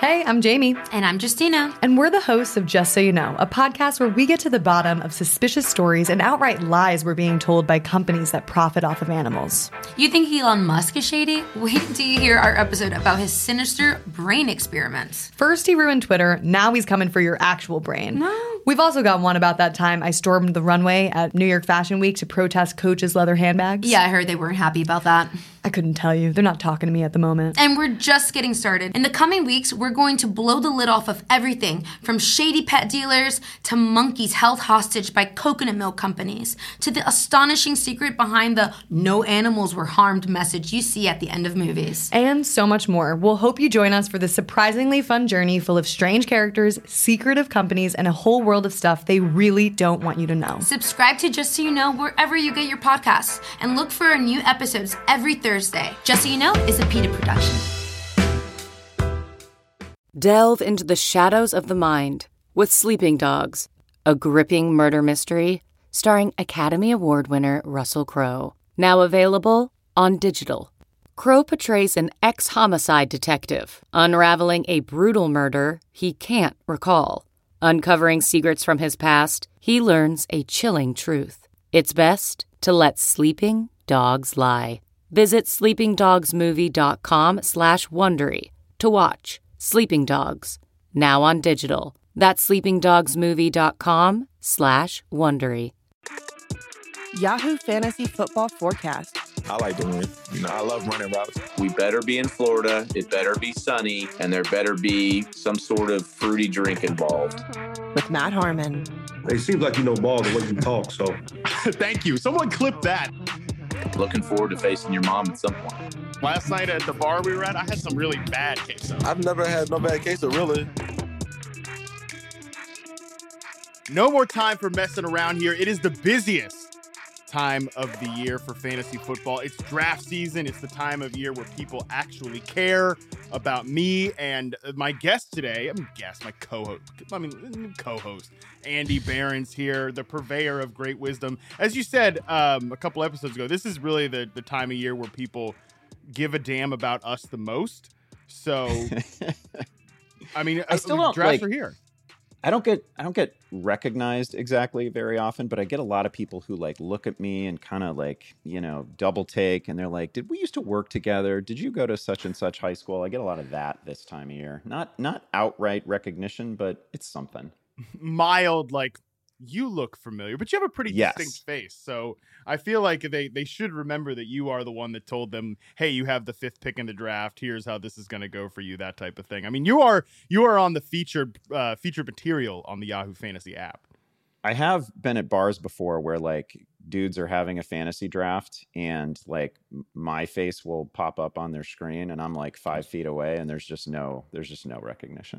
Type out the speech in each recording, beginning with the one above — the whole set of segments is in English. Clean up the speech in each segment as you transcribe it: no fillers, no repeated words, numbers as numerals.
Hey, I'm Jamie. And I'm Justina. And we're the hosts of Just So You Know, a podcast where we get to the bottom of suspicious stories and outright lies we're being told by companies that profit off of animals. You think Elon Musk is shady? Wait until you hear our episode about his sinister brain experiments. First he ruined Twitter, now he's coming for your actual brain. No. We've also got one about that time I stormed the runway at New York Fashion Week to protest Coach's leather handbags. Yeah, I heard they weren't happy about that. I couldn't tell you. They're not talking to me at the moment. And we're just getting started. In the coming weeks, we're going to blow the lid off of everything from shady pet dealers to monkeys held hostage by coconut milk companies to the astonishing secret behind the "no animals were harmed" message you see at the end of movies. And so much more. We'll hope you join us for this surprisingly fun journey full of strange characters, secretive companies, and a whole world of stuff they really don't want you to know. Subscribe to Just So You Know wherever you get your podcasts and look for our new episodes every Thursday. Just So You Know is a PETA production. Delve into the shadows of the mind with Sleeping Dogs, a gripping murder mystery starring Academy Award winner Russell Crowe. Now available on digital. Crowe portrays an ex-homicide detective unraveling a brutal murder he can't recall. Uncovering secrets from his past, he learns a chilling truth. It's best to let sleeping dogs lie. Visit sleepingdogsmovie.com/Wondery to watch Sleeping Dogs, now on digital. That's sleepingdogsmovie.com/Wondery. Yahoo Fantasy Football Forecast. I like to win. I love running routes. We better be in Florida, it better be sunny, and there better be some sort of fruity drink involved. With Matt Harmon. It seems like you know ball the way you talk, so. Thank you. Someone clip that. Looking forward to facing your mom at some point. Last night at the bar we were at, I had some really bad queso. I've never had no bad queso, really. No more time for messing around here. It is the busiest time of the year for fantasy football. It's draft season. It's the time of year where people actually care about me and my guest today. My co-host, Andy Behrens here, the purveyor of great wisdom. As you said a couple episodes ago, this is really the time of year where people give a damn about us the most. So, I still don't drafts are here. I don't get recognized exactly very often, but I get a lot of people who look at me and kind of double take, and they're like, "Did we used to work together? Did you go to such and such high school?" I get a lot of that this time of year. Not outright recognition, but it's something. Mild, you look familiar, but you have a pretty distinct face. So I feel like they should remember that you are the one that told them, "Hey, you have the 5th pick in the draft. Here's how this is going to go for you," that type of thing. I mean, you are on the featured material on the Yahoo Fantasy app. I have been at bars before where dudes are having a fantasy draft and my face will pop up on their screen and I'm 5 feet away and there's just no recognition.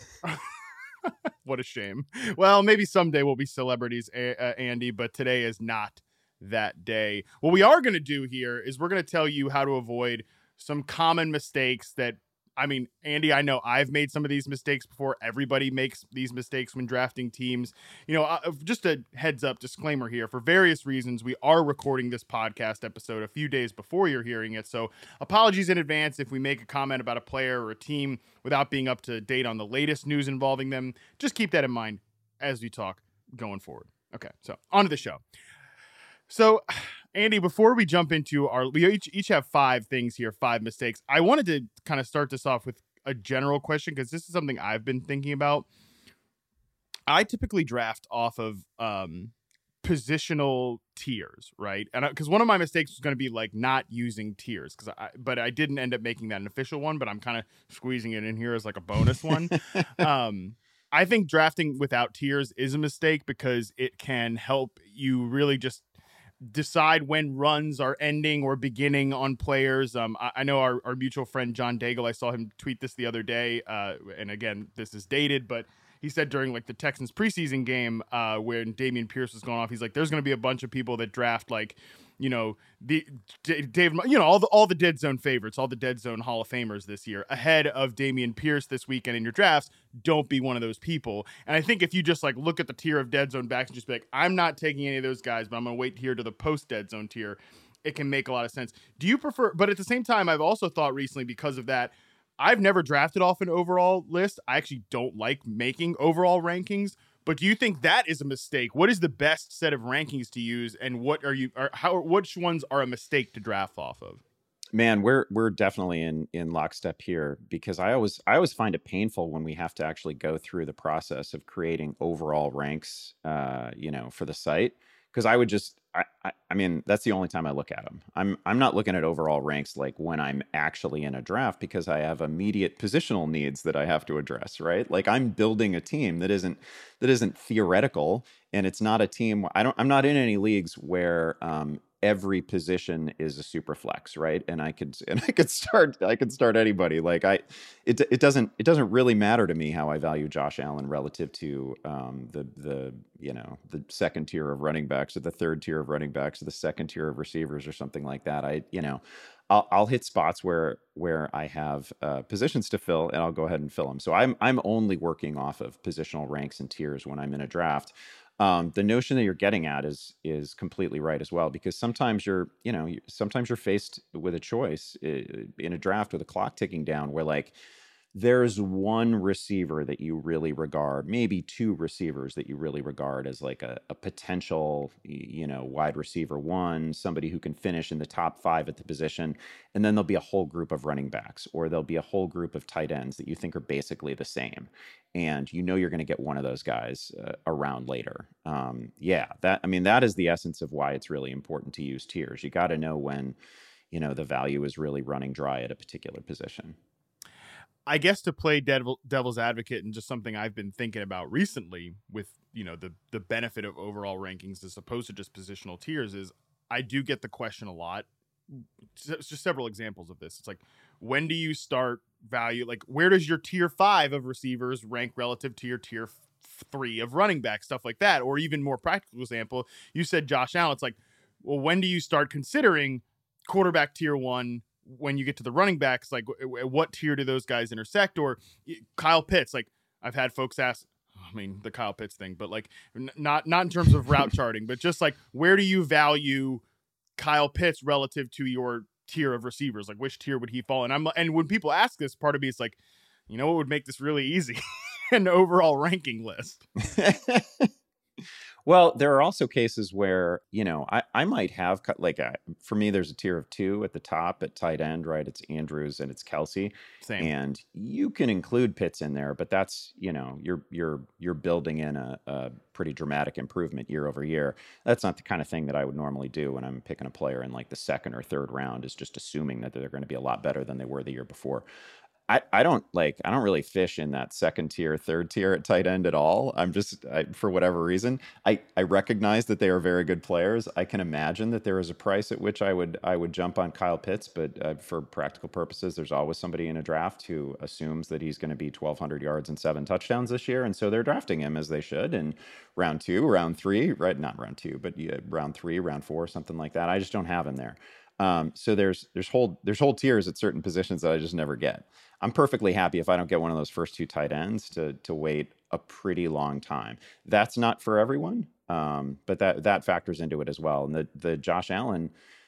What a shame. Well, maybe someday we'll be celebrities, Andy, but today is not that day. What we are going to do here is we're going to tell you how to avoid some common mistakes that, Andy, I know I've made some of these mistakes before. Everybody makes these mistakes when drafting teams. Just a heads up disclaimer here. For various reasons, we are recording this podcast episode a few days before you're hearing it. So apologies in advance if we make a comment about a player or a team without being up to date on the latest news involving them. Just keep that in mind as we talk going forward. Okay, so on to the show. So, Andy, before we jump into we each have 5 things here, 5 mistakes. I wanted to kind of start this off with a general question because this is something I've been thinking about. I typically draft off of positional tiers, right? And because one of my mistakes was going to be not using tiers, but I didn't end up making that an official one. But I'm kind of squeezing it in here as a bonus one. I think drafting without tiers is a mistake because it can help you really just decide when runs are ending or beginning on players. I know our mutual friend John Daigle, I saw him tweet this the other day, and again, this is dated, but he said during the Texans preseason game when Dameon Pierce was going off, he's like, there's going to be a bunch of people that draft all the dead zone favorites, all the dead zone Hall of Famers this year ahead of Dameon Pierce this weekend in your drafts. Don't be one of those people. And I think if you just look at the tier of dead zone backs and just be like, I'm not taking any of those guys, but I'm going to wait here to the post dead zone tier, it can make a lot of sense. Do you prefer, but at the same time, I've also thought recently because of that, I've never drafted off an overall list. I actually don't like making overall rankings. But do you think that is a mistake? What is the best set of rankings to use, and which ones are a mistake to draft off of? Man, we're definitely in lockstep here, because I always find it painful when we have to actually go through the process of creating overall ranks, for the site. Because I mean, that's the only time I look at them. I'm not looking at overall ranks like when I'm actually in a draft, because I have immediate positional needs that I have to address, right? Like, I'm building a team that isn't theoretical, and it's not a team. I'm not in any leagues where every position is a super flex, right? And I could start anybody. Like, it doesn't really matter to me how I value Josh Allen relative to the second tier of running backs, or the third tier of running backs, or the second tier of receivers, or something like that. I'll hit spots where I have positions to fill, and I'll go ahead and fill them. So I'm only working off of positional ranks and tiers when I'm in a draft. The notion that you're getting at is completely right as well, because sometimes you're faced with a choice in a draft with the clock ticking down, where like there's one receiver that you really regard, maybe two receivers that you really regard as like a potential, wide receiver one, somebody who can finish in the top 5 at the position. And then there'll be a whole group of running backs, or there'll be a whole group of tight ends that you think are basically the same. And you're going to get one of those guys around later. That is the essence of why it's really important to use tiers. You got to know when, the value is really running dry at a particular position. I guess to play devil's advocate, and just something I've been thinking about recently with, the benefit of overall rankings as opposed to just positional tiers, is I do get the question a lot. Just several examples of this. It's like, when do you start value? Like, where does your tier 5 of receivers rank relative to your tier 3 of running back, stuff like that? Or even more practical example, you said Josh Allen. It's like, well, when do you start considering quarterback tier 1 when you get to the running backs? Like, what tier do those guys intersect? Or Kyle Pitts, like, I've had folks ask, the Kyle Pitts thing, but like, not in terms of route charting, but just like, where do you value Kyle Pitts relative to your tier of receivers? Like, which tier would he fall in? And when people ask this, part of me is like, what would make this really easy? An overall ranking list. Well, there are also cases where, I might have, for me, there's a tier of 2 at the top at tight end, right? It's Andrews and it's Kelsey. Same. And you can include Pitts in there, but that's, you're building in a pretty dramatic improvement year over year. That's not the kind of thing that I would normally do when I'm picking a player in like the second or third round, is just assuming that they're going to be a lot better than they were the year before. I don't really fish in that second tier, third tier at tight end at all. For whatever reason, I recognize that they are very good players. I can imagine that there is a price at which I would jump on Kyle Pitts, but for practical purposes, there's always somebody in a draft who assumes that he's going to be 1,200 yards and 7 touchdowns this year, and so they're drafting him as they should in round 2, round 3, right? Not round 2, but round 3, round 4, something like that. I just don't have him there. So there's whole tiers at certain positions that I just never get. I'm perfectly happy if I don't get one of those first 2 tight ends to wait a pretty long time. That's not for everyone, but that factors into it as well. And the Josh Allen,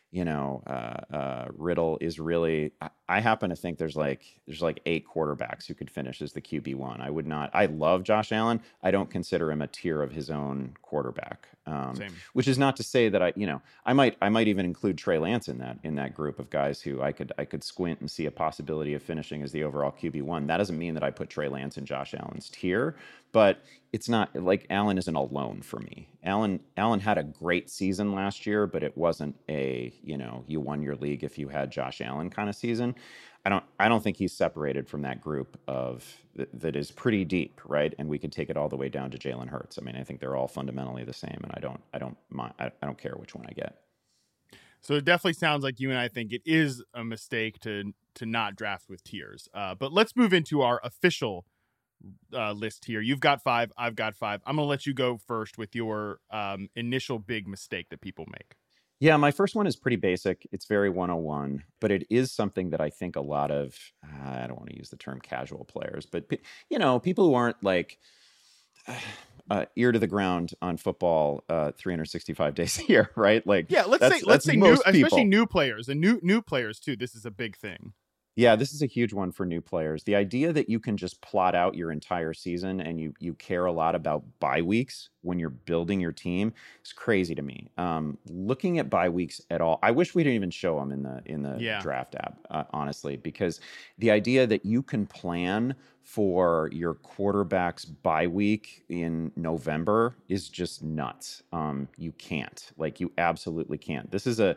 riddle is really, I happen to think there's like 8 quarterbacks who could finish as the QB1. I love Josh Allen. I don't consider him a tier of his own quarterback. Which is not to say that I might even include Trey Lance in that group of guys who I could squint and see a possibility of finishing as the overall QB1. That doesn't mean that I put Trey Lance in Josh Allen's tier, but it's not like Allen isn't alone for me. Allen had a great season last year, but it wasn't a, you won your league if you had Josh Allen kind of season. I don't think he's separated from that group that is pretty deep, right? And we could take it all the way down to Jalen Hurts. I think they're all fundamentally the same, and I don't care which one I get. So it definitely sounds like you and I think it is a mistake to not draft with tiers. But let's move into our official list here. You've got 5, I've got 5. I'm going to let you go first with your initial big mistake that people make. Yeah, my first one is pretty basic. It's very 101, but it is something that I think a lot of, I don't want to use the term casual players, but people who aren't like ear to the ground on football 365 days a year, right? Like, yeah, let's say new, especially new players and new players too. This is a big thing. Yeah, this is a huge one for new players. The idea that you can just plot out your entire season and you care a lot about bye weeks when you're building your team is crazy to me. Looking at bye weeks at all, I wish we didn't even show them in the draft app, honestly, because the idea that you can plan for your quarterback's bye week in November is just nuts. You can't, like, you absolutely can't. This is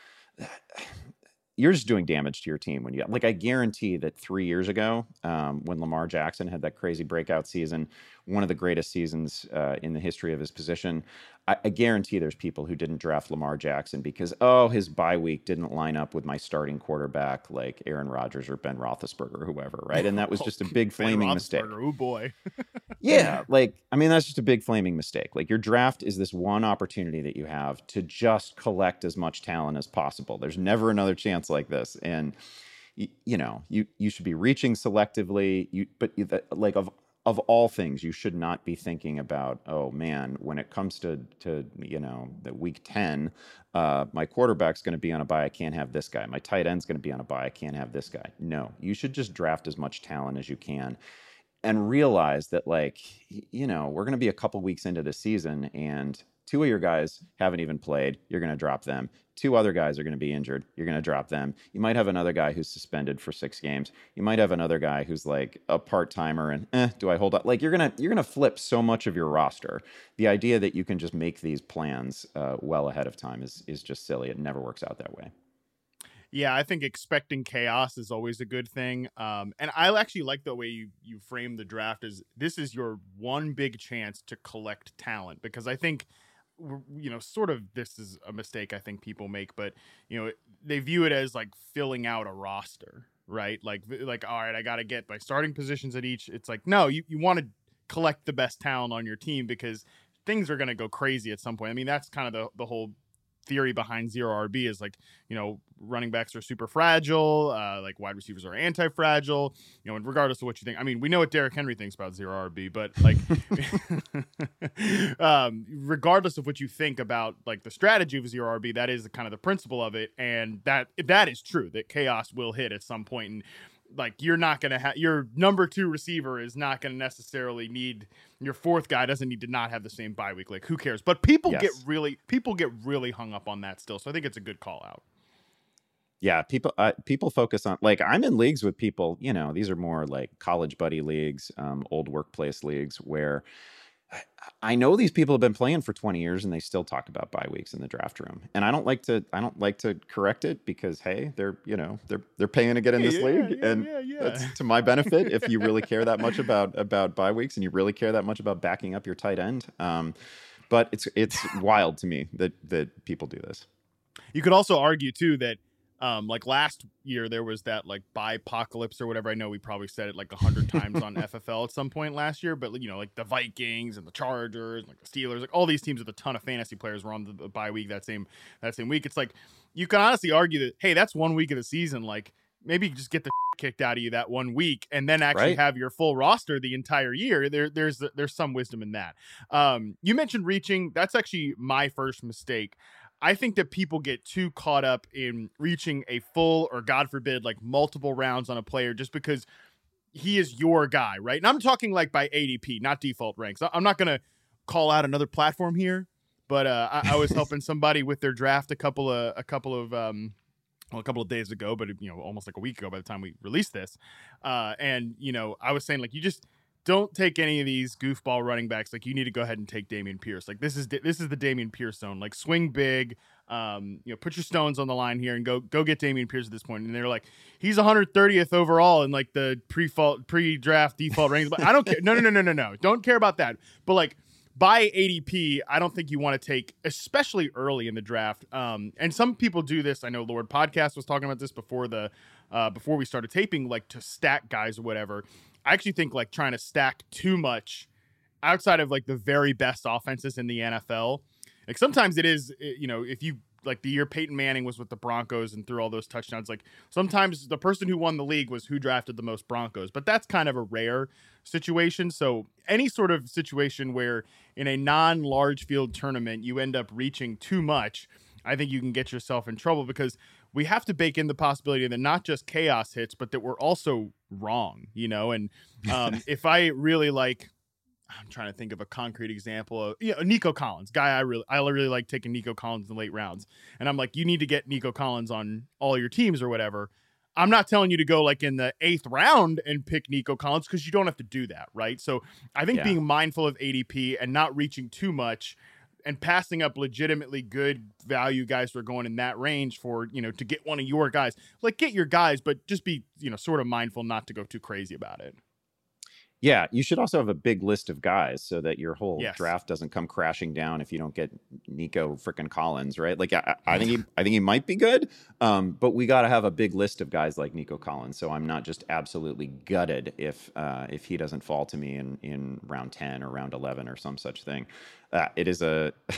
you're just doing damage to your team when you, like, I guarantee that 3 years ago, when Lamar Jackson had that crazy breakout season, one of the greatest seasons in the history of his position, I guarantee there's people who didn't draft Lamar Jackson because, his bye week didn't line up with my starting quarterback like Aaron Rodgers or Ben Roethlisberger or whoever, right? And that was just a big flaming mistake. Oh boy. Yeah, like, I mean, that's just a big flaming mistake. Like, your draft is this one opportunity that you have to just collect as much talent as possible. There's never another chance like this. And you should be reaching selectively, of all things, you should not be thinking about, oh man, when it comes to the week 10, my quarterback's going to be on a bye, I can't have this guy. My tight end's going to be on a bye, I can't have this guy. No, you should just draft as much talent as you can and realize that, like, we're going to be a couple weeks into the season and 2 of your guys haven't even played. You're going to drop them. 2 other guys are going to be injured. You're going to drop them. You might have another guy who's suspended for 6 games. You might have another guy who's like a part-timer and do I hold up? Like, you're going to flip so much of your roster. The idea that you can just make these plans well ahead of time is just silly. It never works out that way. Yeah, I think expecting chaos is always a good thing. And I actually like the way you frame the draft as this is your one big chance to collect talent, because I think, sort of this is a mistake I think people make, but, they view it as like filling out a roster, right? Like, all right, I got to get my starting positions at each. It's like, no, you want to collect the best talent on your team because things are going to go crazy at some point. I mean, that's kind of the whole theory behind zero RB is like, running backs are super fragile, like wide receivers are anti-fragile, and regardless of what you think. I mean, we know what Derrick Henry thinks about zero RB, but like, regardless of what you think about like the strategy of zero RB, that is kind of the principle of it. And that is true, that chaos will hit at some point. And like, you're not going to have your number 2 receiver is not going to necessarily need your 4th guy doesn't need to not have the same bye week. Like, who cares? But people get really hung up on that still. So I think it's a good call out. Yeah, people focus on, like, I'm in leagues with people, these are more like college buddy leagues, old workplace leagues where I know these people have been playing for 20 years and they still talk about bye weeks in the draft room. And I don't like to correct it because, hey, they're paying to get in this league. That's to my benefit if you really care that much about bye weeks and you really care that much about backing up your tight end. But it's wild to me that people do this. You could also argue too that like last year there was that like bye-pocalypse or whatever. I know we probably said it like 100 times on FFL at some point last year, but like the Vikings and the Chargers and like the Steelers, like all these teams with a ton of fantasy players were on the bye week that same week. It's like you can honestly argue that, hey, that's 1 week of the season. Like, maybe just get the kicked out of you that 1 week and then actually have your full roster the entire year. There's some wisdom in that. You mentioned reaching. That's actually my first mistake. I think that people get too caught up in reaching a full or, God forbid, like multiple rounds on a player just because he is your guy, right? And I'm talking like by ADP, not default ranks. I'm not going to call out another platform here, but I was helping somebody with their draft a couple of days ago, but almost like a week ago by the time we released this. And I was saying, like, you just don't take any of these goofball running backs. Like, you need to go ahead and take Dameon Pierce. Like, this is the Dameon Pierce zone. Like, swing big. Put your stones on the line here and go get Dameon Pierce at this point. And they're like, he's 130th overall in like the pre-draft default rankings. But I don't care. No. Don't care about that. But like, by ADP, I don't think you want to take, especially early in the draft. And some people do this. I know Lord Podcast was talking about this before we started taping, like to stack guys or whatever. I actually think like trying to stack too much outside of like the very best offenses in the NFL. Like sometimes it is, if you like the year Peyton Manning was with the Broncos and threw all those touchdowns, like sometimes the person who won the league was who drafted the most Broncos, but that's kind of a rare situation. So any sort of situation where in a non-large field tournament, you end up reaching too much, I think you can get yourself in trouble because we have to bake in the possibility that not just chaos hits, but that we're also wrong, you know? And if I really like, I'm trying to think of a concrete example of Nico Collins, guy I really like taking Nico Collins in the late rounds. And I'm like, you need to get Nico Collins on all your teams or whatever. I'm not telling you to go like in the 8th round and pick Nico Collins because you don't have to do that, right? So I think being mindful of ADP and not reaching too much and passing up legitimately good value guys who are going in that range for, to get one of your guys. Like, get your guys, but just be, sort of mindful not to go too crazy about it. Yeah, you should also have a big list of guys so that your whole draft doesn't come crashing down if you don't get Nico frickin' Collins, right? Like, I think he might be good, but we got to have a big list of guys like Nico Collins. So I'm not just absolutely gutted if he doesn't fall to me in round 10 or round 11 or some such thing. It is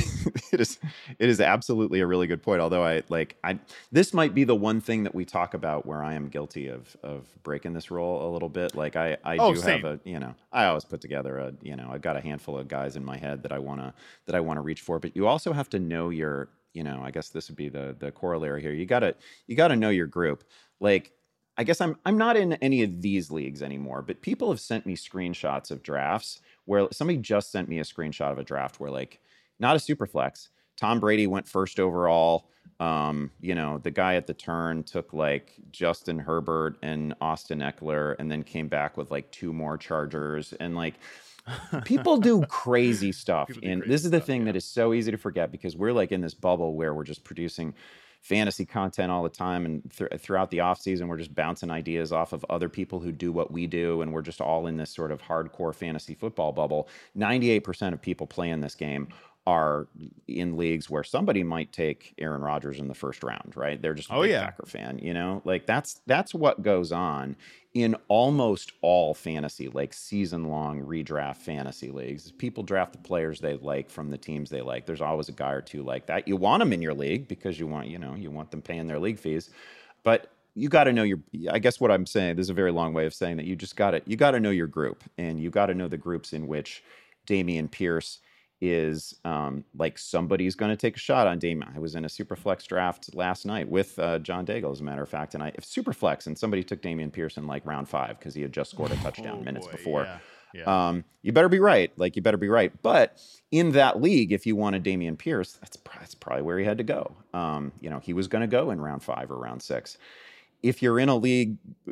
absolutely a really good point. Although this might be the one thing that we talk about where I am guilty of breaking this rule a little bit. Like I always put together I've got a handful of guys in my head that I want to reach for, but you also have to know your, I guess this would be the corollary here. You gotta know your group. Like, I guess I'm not in any of these leagues anymore, but people have sent me screenshots of drafts where somebody just sent me a screenshot of a draft where, like, not a super flex. Tom Brady went first overall. The guy at the turn took like Justin Herbert and Austin Eckler and then came back with like 2 more Chargers. And like, people do crazy stuff. And this is the thing that is so easy to forget because we're like in this bubble where we're just producing fantasy content all the time, and throughout the off season we're just bouncing ideas off of other people who do what we do, and we're just all in this sort of hardcore fantasy football bubble. 98% of people playing this game are in leagues where somebody might take Aaron Rodgers in the first round, right? They're just a big Packer fan, like that's what goes on in almost all fantasy, like season-long redraft fantasy leagues. People draft the players they like from the teams they like. There's always a guy or two like that. You want them in your league because you want them paying their league fees, but you got to know I guess what I'm saying, this is a very long way of saying that you got to know your group, and you got to know the groups in which Dameon Pierce is like somebody's going to take a shot on Dameon. I was in a Superflex draft last night with John Daigle, as a matter of fact, and if Superflex and somebody took Dameon Pierce in like round 5 because he had just scored a touchdown minutes before. Yeah. You better be right. But in that league, if you wanted Dameon Pierce, that's probably where he had to go. He was going to go in round 5 or round 6. If you're in a league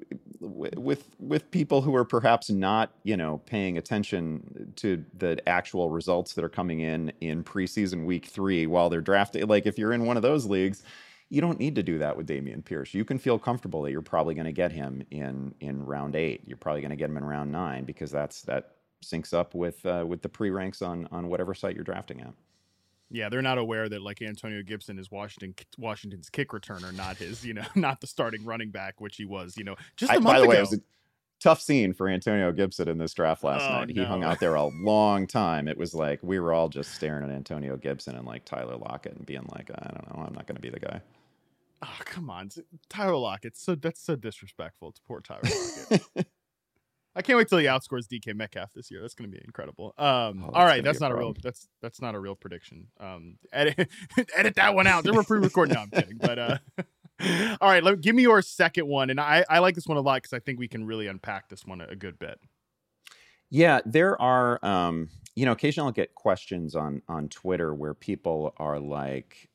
with people who are perhaps not, paying attention to the actual results that are coming in preseason week 3 while they're drafting, like if you're in one of those leagues, you don't need to do that with Dameon Pierce. You can feel comfortable that you're probably going to get him in round 8. You're probably going to get him in round 9 because that syncs up with the pre-ranks on whatever site you're drafting at. Yeah, they're not aware that like Antonio Gibson is Washington's kick returner, not his, not the starting running back, which he was, just a month ago. By the way, it was a tough scene for Antonio Gibson in this draft last night. He hung out there a long time. It was like we were all just staring at Antonio Gibson and like Tyler Lockett and being like, I don't know, I'm not going to be the guy. Oh, come on. Tyler Lockett. That's so disrespectful to poor Tyler Lockett. I can't wait till he outscores DK Metcalf this year. That's going to be incredible. All right, that's not a real prediction. Edit that one out. We're pre-recording. No, I'm kidding. But all right, give me your second one, and I like this one a lot because I think we can really unpack this one a good bit. Yeah, there are occasionally I'll get questions on Twitter where people are like,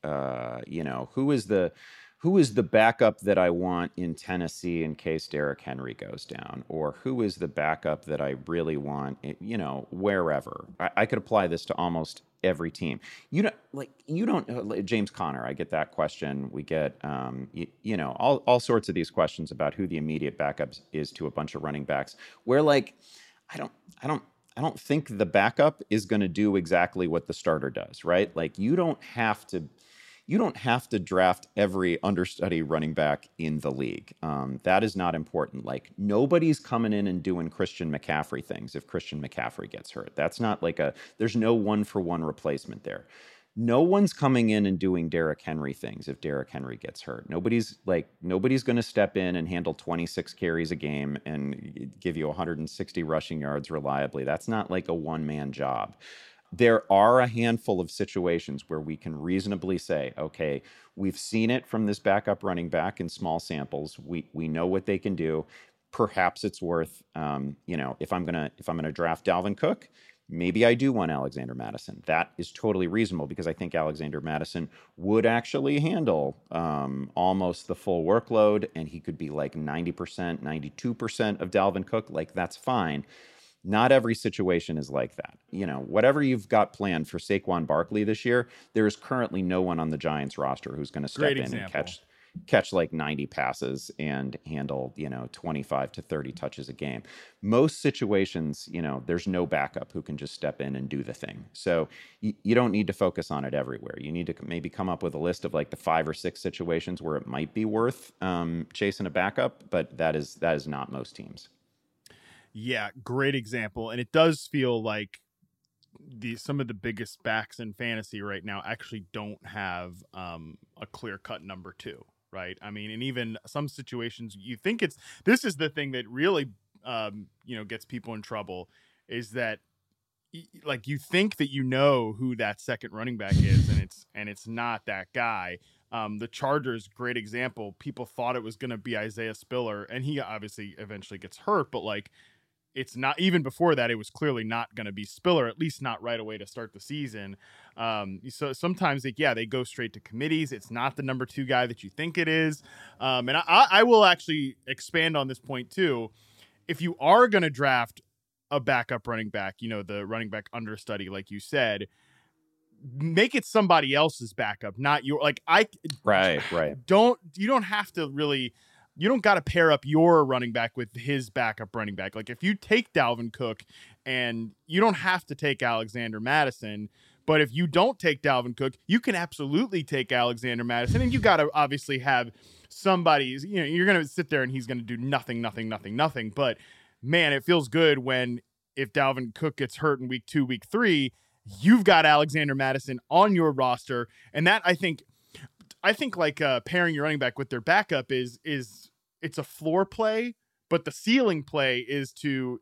who is the backup that I want in Tennessee in case Derrick Henry goes down? Or who is the backup that I really want, wherever? I could apply this to almost every team. James Conner, I get that question. We get, all sorts of these questions about who the immediate backup is to a bunch of running backs where like, I don't think the backup is going to do exactly what the starter does, right? Like you don't have to draft every understudy running back in the league. That is not important. Like nobody's coming in and doing Christian McCaffrey things if Christian McCaffrey gets hurt. That's not like there's no 1-for-1 replacement there. No one's coming in and doing Derrick Henry things if Derrick Henry gets hurt. Nobody's going to step in and handle 26 carries a game and give you 160 rushing yards reliably. That's not like a one-man job. There are a handful of situations where we can reasonably say, okay, we've seen it from this backup running back in small samples. We know what they can do. Perhaps it's worth, if I'm gonna draft Dalvin Cook, maybe I do want Alexander Mattison. That is totally reasonable because I think Alexander Mattison would actually handle almost the full workload, and he could be like 90%, 92% of Dalvin Cook. Like, that's fine. Not every situation is like that. Whatever you've got planned for Saquon Barkley this year, there is currently no one on the Giants roster who's going to step in and catch like 90 passes and handle, 25 to 30 touches a game. Most situations, there's no backup who can just step in and do the thing. So you don't need to focus on it everywhere. You need to maybe come up with a list of like the 5 or 6 situations where it might be worth chasing a backup, but that is not most teams. Yeah, great example. And it does feel like some of the biggest backs in fantasy right now actually don't have a clear-cut number 2, right? I mean, and even some situations you think this is the thing that really gets people in trouble, is that like you think that who that second running back is, and it's not that guy. The Chargers, great example. People thought it was going to be Isaiah Spiller, and he obviously eventually gets hurt, but like, it's not, even before that, it was clearly not going to be Spiller, at least not right away to start the season. So sometimes they go straight to committees. It's not the number 2 guy that you think it is. And I will actually expand on this point too. If you are going to draft a backup running back, the running back understudy, like you said, make it somebody else's backup, not your, like, right. You don't have to really, you don't got to pair up your running back with his backup running back. Like, if you take Dalvin Cook, and you don't have to take Alexander Mattison, but if you don't take Dalvin Cook, you can absolutely take Alexander Mattison, and you got to obviously have somebody, you're going to sit there and he's going to do nothing. But man, it feels good if Dalvin Cook gets hurt in week 2, week 3, you've got Alexander Mattison on your roster. And that, I think like pairing your running back with their backup is it's a floor play, but the ceiling play is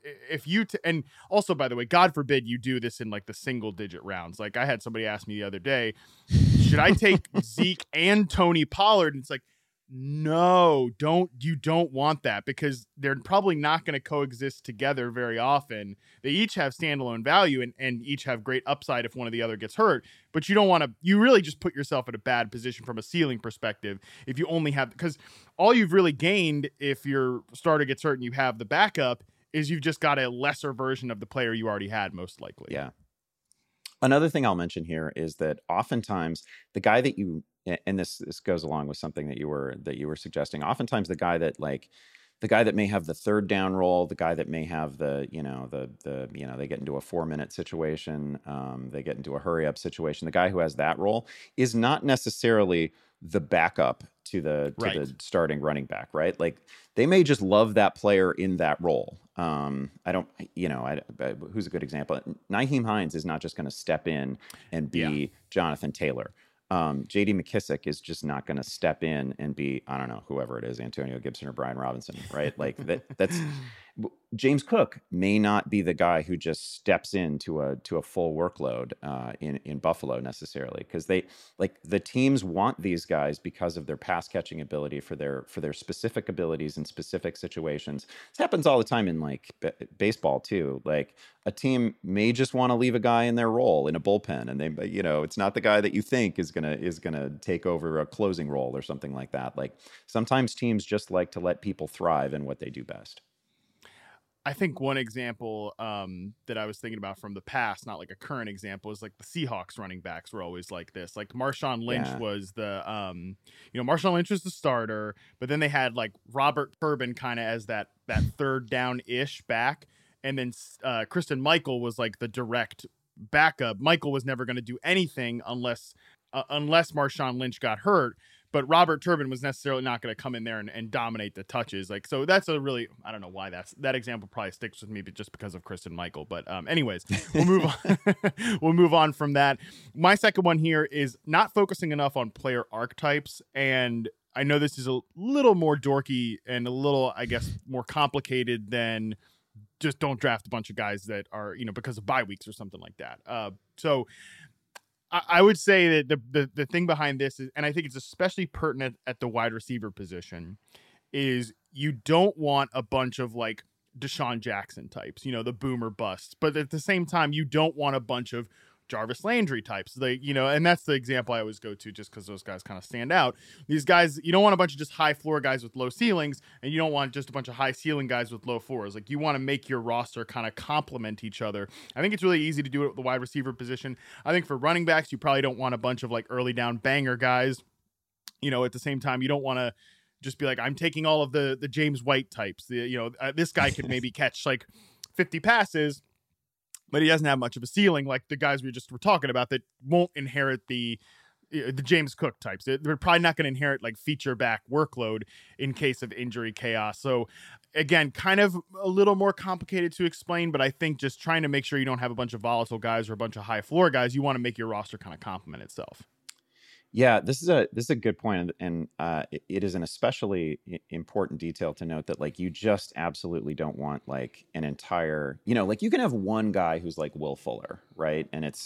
and also, by the way, God forbid you do this in like the single digit rounds. Like, I had somebody ask me the other day, should I take Zeke and Tony Pollard? And it's like, no, you don't want that, because they're probably not going to coexist together very often. They each have standalone value and each have great upside if one or the other gets hurt, but you really just put yourself in a bad position from a ceiling perspective if you only have, because all you've really gained if your starter gets hurt and you have the backup is you've just got a lesser version of the player you already had, most likely. Yeah. Another thing I'll mention here is that oftentimes the guy that and this goes along with something that you were suggesting. Oftentimes the guy that may have the third down role, the guy that may have they get into a 4-minute situation, they get into a hurry up situation. The guy who has that role is not necessarily the backup to the starting running back, right? Like, they may just love that player in that role. Who's a good example? Nyheim Hines is not just going to step in and be Jonathan Taylor. J.D. McKissick is just not going to step in and be, I don't know, whoever it is, Antonio Gibson or Brian Robinson, right? Like that's James Cook may not be the guy who just steps into a full workload in Buffalo necessarily, because the teams want these guys because of their pass catching ability, for their specific abilities in specific situations. This happens all the time in like baseball too. Like, a team may just want to leave a guy in their role in a bullpen, and they, it's not the guy that you think is gonna take over a closing role or something like that. Like, sometimes teams just like to let people thrive in what they do best. I think one example that I was thinking about from the past, not like a current example, is like the Seahawks running backs were always like this. Like, Marshawn Lynch was the, Marshawn Lynch was the starter, but then they had like Robert Turbin kind of as that third down-ish back. And then Christian Michael was like the direct backup. Michael was never going to do anything unless Marshawn Lynch got hurt. But Robert Turbin was necessarily not going to come in there and dominate the touches. Like, so that's a really, I don't know why that example probably sticks with me, but just because of Christian Michael. But anyways, we'll move on. We'll move on from that. My second one here is not focusing enough on player archetypes. And I know this is a little more dorky and a little, I guess, more complicated than just don't draft a bunch of guys that are, because of bye weeks or something like that. So I would say that the thing behind this is, and I think it's especially pertinent at the wide receiver position, is you don't want a bunch of like Deshaun Jackson types, the boomer busts. But at the same time, you don't want a bunch of Jarvis Landry types, and that's the example I always go to just because those guys kind of stand out. These guys, you don't want a bunch of just high floor guys with low ceilings, and you don't want just a bunch of high ceiling guys with low floors. Like, you want to make your roster kind of complement each other. I think it's really easy to do it with the wide receiver position. I think for running backs, you probably don't want a bunch of like early down banger guys. At the same time, you don't want to just be like, I'm taking all of the James White types. This guy could maybe catch like 50 passes, but he doesn't have much of a ceiling like the guys we just were talking about that won't inherit the James Cook types. They're probably not going to inherit like feature back workload in case of injury chaos. So again, kind of a little more complicated to explain, but I think just trying to make sure you don't have a bunch of volatile guys or a bunch of high floor guys. You want to make your roster kind of complement itself. Yeah, this is a good point, and it is an especially important detail to note that like you just absolutely don't want like an entire, like you can have one guy who's like Will Fuller, right? And it's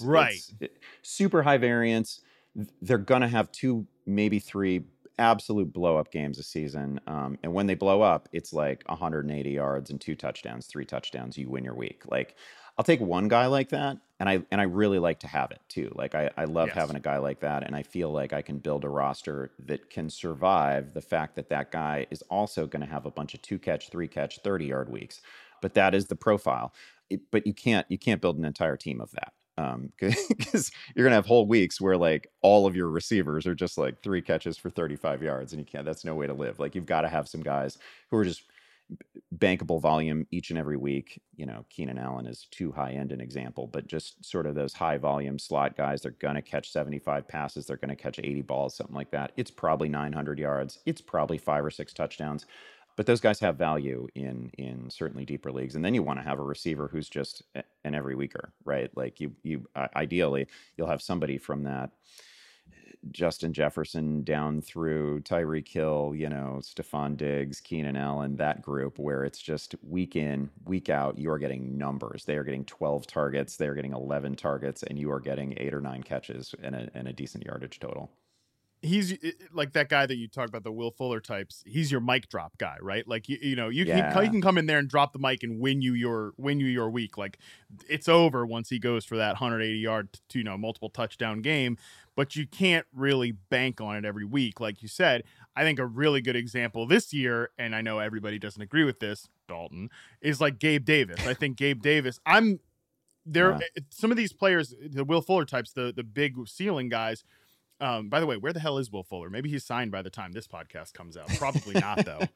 super high variance. They're gonna have 2, maybe 3 absolute blow up games a season, and when they blow up, it's like 180 yards and 2 touchdowns, 3 touchdowns. You win your week. Like, I'll take one guy like that, and I really like to have it too. Like, I love having a guy like that, and I feel like I can build a roster that can survive the fact that that guy is also going to have a bunch of 2-catch, 3-catch, 30-yard weeks. But that is the profile. But you can't build an entire team of that. Because you're gonna have whole weeks where like all of your receivers are just like 3 catches for 35 yards, and that's no way to live. Like, you've got to have some guys who are just bankable volume each and every week. Keenan Allen is too high end an example, but just sort of those high volume slot guys. They're gonna catch 75 passes, they're gonna catch 80 balls, something like that. It's probably 900 yards, it's probably 5 or 6 touchdowns. But those guys have value in certainly deeper leagues. And then you want to have a receiver who's just an every weeker, right? Like, you ideally, you'll have somebody from that Justin Jefferson down through Tyreek Hill, Stephon Diggs, Keenan Allen, that group where it's just week in, week out, you're getting numbers. They are getting 12 targets, they're getting 11 targets, and you are getting 8 or 9 catches and a decent yardage total. He's like that guy that you talk about, the Will Fuller types. He's your mic drop guy, right? Like, you can come in there and drop the mic and win you your week. Like, it's over once he goes for that 180-yard to multiple touchdown game, but you can't really bank on it every week. Like you said, I think a really good example this year, and I know everybody doesn't agree with this, Dalton, is like Gabe Davis. I think Gabe Davis, some of these players, the Will Fuller types, the big ceiling guys. By the way, where the hell is Will Fuller? Maybe he's signed by the time this podcast comes out. Probably not, though.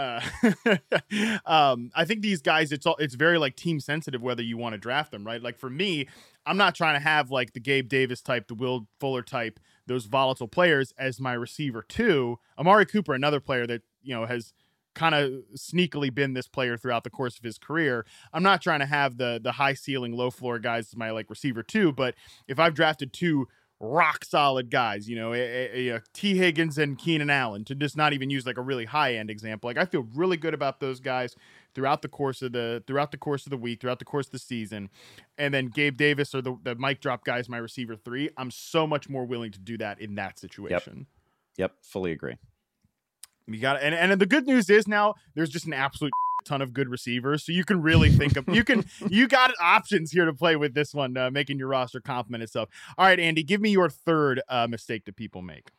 I think these guys, it's very like team sensitive whether you want to draft them, right? Like, for me, I'm not trying to have like the Gabe Davis type, the Will Fuller type, those volatile players as my receiver too. Amari Cooper, another player that has kind of sneakily been this player throughout the course of his career. I'm not trying to have the high ceiling, low floor guys as my like receiver too. But if I've drafted 2 rock solid guys, T. Higgins and Keenan Allen, to just not even use like a really high end example. Like, I feel really good about those guys throughout the course of the week, throughout the course of the season. And then Gabe Davis or the mic drop guys, my receiver 3. I'm so much more willing to do that in that situation. Yep, fully agree. You got it. And the good news is now there's just an absolute ton of good receivers, so you can really think of you got options here to play with this one, making your roster complement itself. All right, Andy, give me your third mistake that people make.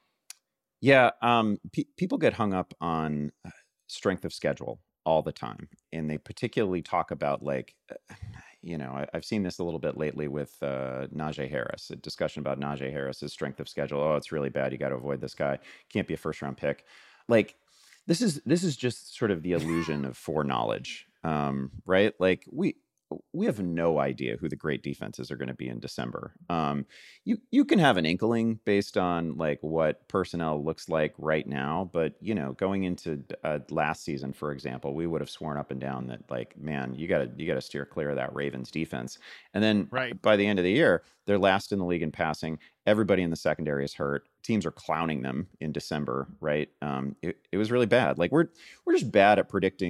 People get hung up on strength of schedule all the time, and they particularly talk about like I've seen this a little bit lately with Najee Harris, a discussion about Najee Harris's strength of schedule. Oh, it's really bad, you got to avoid this guy, can't be a first round pick. Like, this is just sort of the illusion of foreknowledge, right? Like, we have no idea who the great defenses are going to be in December. You can have an inkling based on like what personnel looks like right now, but going into last season, for example, we would have sworn up and down that like, man, you got to steer clear of that Ravens defense. And then by the end of the year, they're last in the league in passing. Everybody in the secondary is hurt. Teams are clowning them in December, right? It was really bad. Like, we're just bad at predicting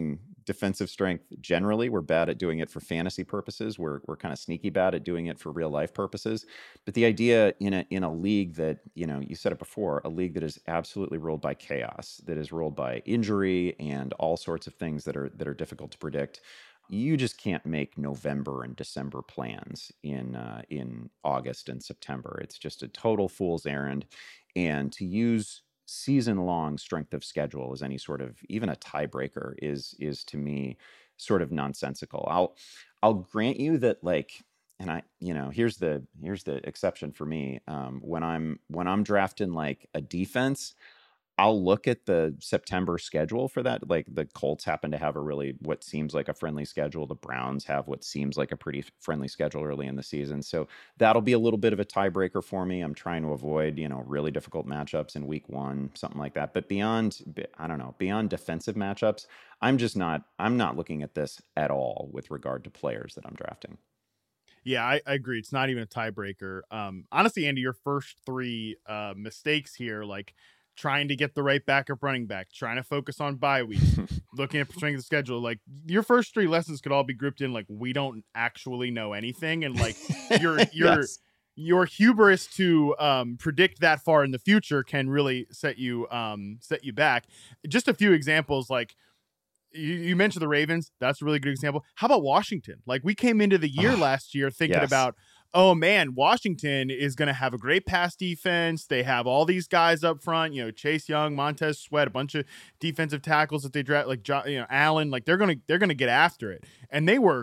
defensive strength generally. We're bad at doing it for fantasy purposes. We're kind of sneaky bad at doing it for real life purposes. But the idea in a league that, you said it before, a league that is absolutely ruled by chaos, that is ruled by injury and all sorts of things that are difficult to predict. You just can't make November and December plans in August and September. It's just a total fool's errand. And to use season-long strength of schedule as any sort of even a tiebreaker is to me sort of nonsensical. I'll grant you that, like, and I, here's the exception for me. When I'm drafting like a defense, I'll look at the September schedule for that. Like the Colts happen to have what seems like a friendly schedule. The Browns have what seems like a pretty friendly schedule early in the season. So that'll be a little bit of a tiebreaker for me. I'm trying to avoid, really difficult matchups in week 1, something like that. But beyond defensive matchups, I'm not looking at this at all with regard to players that I'm drafting. Yeah, I agree. It's not even a tiebreaker. Honestly, Andy, your first 3 mistakes here, like trying to get the right backup running back, trying to focus on bye weeks, looking at strength of schedule, like your first 3 lessons could all be grouped in like we don't actually know anything, and like your Yes. your hubris to predict that far in the future can really set you back. Just a few examples, like you mentioned the Ravens. That's a really good example. How about Washington? Like we came into the year last year thinking about, oh man, Washington is going to have a great pass defense. They have all these guys up front, Chase Young, Montez Sweat, a bunch of defensive tackles that they draft, like Allen, like they're going to get after it. And they were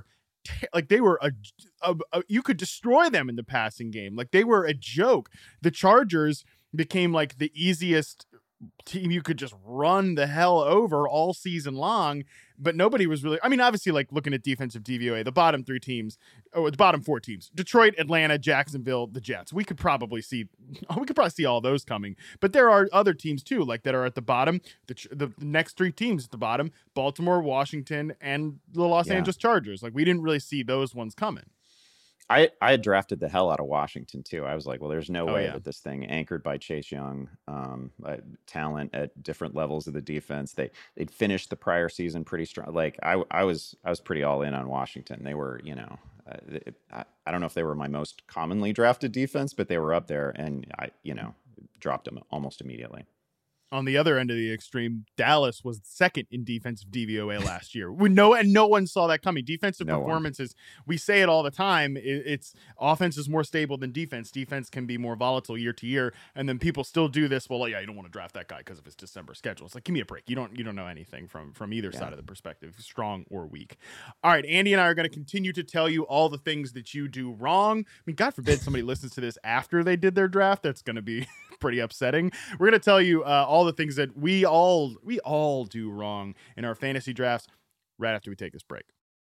you could destroy them in the passing game. Like they were a joke. The Chargers became like the easiest team you could just run the hell over all season long, but nobody was really, obviously, like looking at defensive DVOA, the bottom 4 teams, Detroit, Atlanta, Jacksonville, the Jets, we could probably see all those coming, but there are other teams too, like that are at the bottom, the next 3 teams at the bottom, Baltimore, Washington, and the Los Angeles Chargers. Like we didn't really see those ones coming. I had drafted the hell out of Washington too. I was like, well, there's no way that this thing, anchored by Chase Young, talent at different levels of the defense, they'd finished the prior season pretty strong. Like I was pretty all in on Washington. They were, I don't know if they were my most commonly drafted defense, but they were up there, and I, dropped them almost immediately. On the other end of the extreme, Dallas was second in defensive DVOA last year. No one saw that coming. Defensive performances, we say it all the time. It's offense is more stable than defense. Defense can be more volatile year to year, and then people still do this. Well, you don't want to draft that guy because of his December schedule. It's like, give me a break. You don't know anything from either side of the perspective, strong or weak. All right, Andy and I are going to continue to tell you all the things that you do wrong. God forbid somebody listens to this after they did their draft. That's going to be pretty upsetting. We're going to tell you all the things that we all do wrong in our fantasy drafts right after we take this break.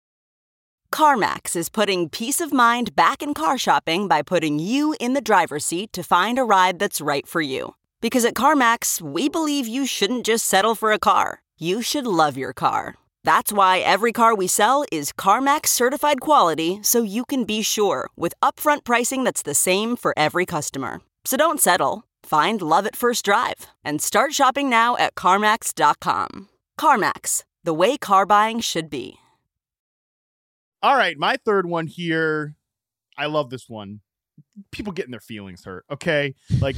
CarMax is putting peace of mind back in car shopping by putting you in the driver's seat to find a ride that's right for you. Because at CarMax, we believe you shouldn't just settle for a car. You should love your car. That's why every car we sell is CarMax certified quality, so you can be sure with upfront pricing that's the same for every customer. So don't settle. Find love at first drive and start shopping now at CarMax.com. CarMax, the way car buying should be. All right, my third one here. I love this one. People getting their feelings hurt, okay? Like,